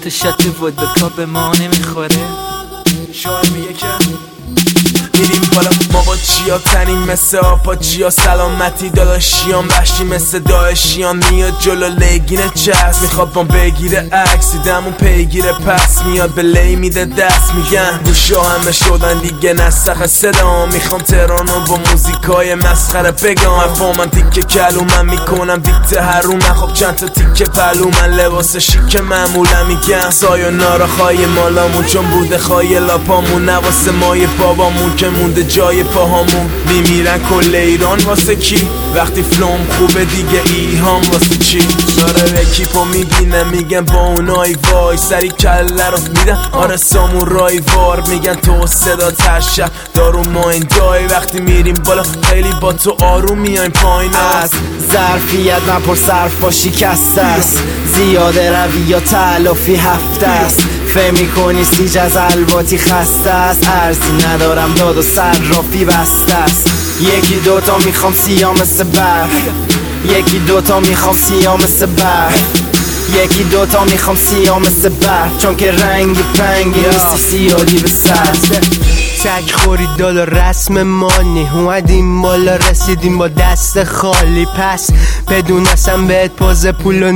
شات ودکا به ما نمیخوره. شاید میگه که میریم بالا ما با چیا تنیم مثل آپاچیا، سلامتی داداشیان وحشی مثل داعشیان. میاد جلو لگین چست میخواد با بگیره عکس، دیدم اون پیگیره پس میاد به لی میده دست. میگن گوشا همه شدن دیگه نسخ صدا، میخوام تهرانو با موزیکای مسخره بگم. افامم تیکه کلومم میکنم دیکت هرومم، خب چند تا تیکه پلومن لباس شیک معمولم. میگن سایونارا خواهی مالامون چون بوده خواهی لاپامون، نواسه مای بابامون که مونده جای پاهامون. میمیرن کل ایران واسه کی؟ وقتی فلوم خوبه دیگه ایهام واسه چی؟ داره اکیپو میبینه میگن با اونایی وای، سری کله رو میدن آره سامورایی وار. میگن تو صدا ترشب دارو ما این دای، وقتی میریم بالا خیلی با تو آروم میایم پایین. از ظرفیت نپر صرف با شکسته است، زیاده روی یا تلافی هفته است. فهم میکنی سیج از الواتی خسته است، ارزی ندارم داد و صرافی بسته است. یکی دوتا میخوام سیاه مثل برف، یکی دوتا میخوام سیاه مثل برف، یکی دوتا میخوام سیاه مثل برف، چون که رنگی پنگی نیستی سیادی به سر. تک خوری دالا رسم مانی، اومدیم بالا رسیدیم با دست خالی. پس بدونستم بهت پوز پولو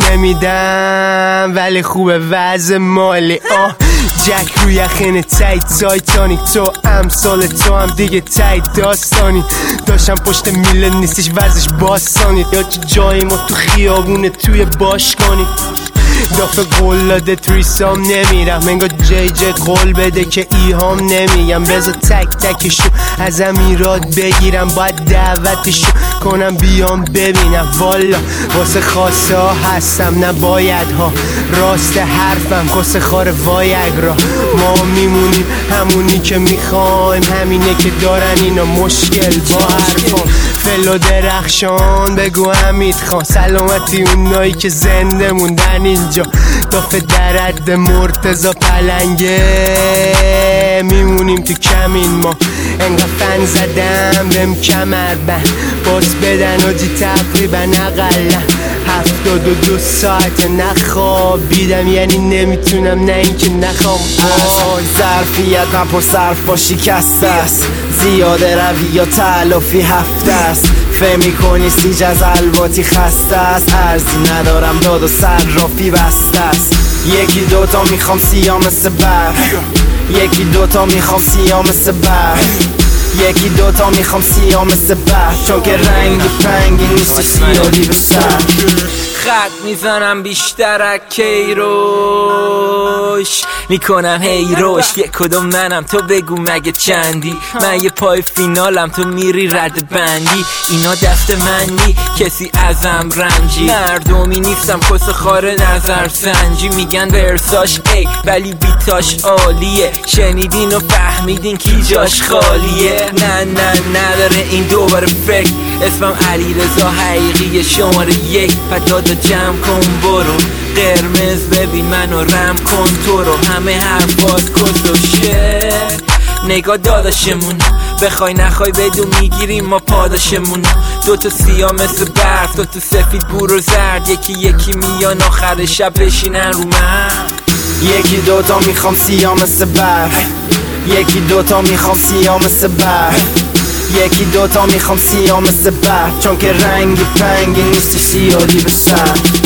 نمیدم ولی خوبه وضع مالی. جک روی یخین تایت تایتانیک، تو امثال تو هم دیگه تایت داستانی. داشتم پشت میله نیستش ورزش باستانی، یا جایی ما تو خیابونه توی باشگانی. دافه قول داده تریسام نمیرم، انگار جی قول بده که ایهام نمیگم. بذار تک تکشو از امیرات بگیرم، باید دعوتشو کنم بیام ببینم. والا واسه خاصه ها هستم نباید ها، راست حرفم کس خار وایگرا. ما میمونیم همونی که میخوایم، همینه که دارن اینا مشکل با حرفام. فلو درخشان بگو حمید خان، سلامتی اونایی که زنده موندن اینجا. دافه درد مرتضا پلنگه، میمونیم تو کمین ما. انقدر فن زدم بهم کمر بند، باز بدن آجی تقریبا اقلا 72 ساعت نخوابیدم، یعنی نمیتونم نه اینکه نخوام. ظرفیت نپر صرف با شکسته است، زیاده روی یا تلافی هفته است. فهم میکنی سیج از الواتی خسته است، ارزی ندارم داد و صرافی بسته است. یکی دوتا میخوام سیاه مثل برف، یکی دوتا میخوام سیاه مثل برف، یکی دوتا میخوام سیاه مثل برف، چون که رنگی پنگی نیست سیاهی به سر. خط میزنم بیشتر از کیروش، میکنم هیروش. یک کدوم منم تو بگو مگه چندی؟ من یه پای فینالم تو میری رد بندی. اینا دست منی کسی ازم رنجی، مردمی نیستم کس خار نظر سنجی. میگن ورساش ای ولی بیتاش عالیه، شنیدین و فهمیدین کی جاش خالیه. نه نداره این دوباره فکر، اسمم علیرضا حقیقی شماره 1. پدادا جمع کن برو، قرمز ببین منو رم کن تو رو. همه حرفات کس و شعر، نگاه داداشمون بخوای نخوای بدون میگیریم ما پاداشمون. دوتا سیاه مثل برف، دوتا سفید بور و زرد، یکی میان آخر شب بشینن رو من. یکی دوتا میخوام سیاه مثل برف، یکی دوتا میخوام سیاه مثل برف، یکی دوتا میخوام سیاه مثل برف، چون که رنگی پنگی نیستی سیاهی به سر.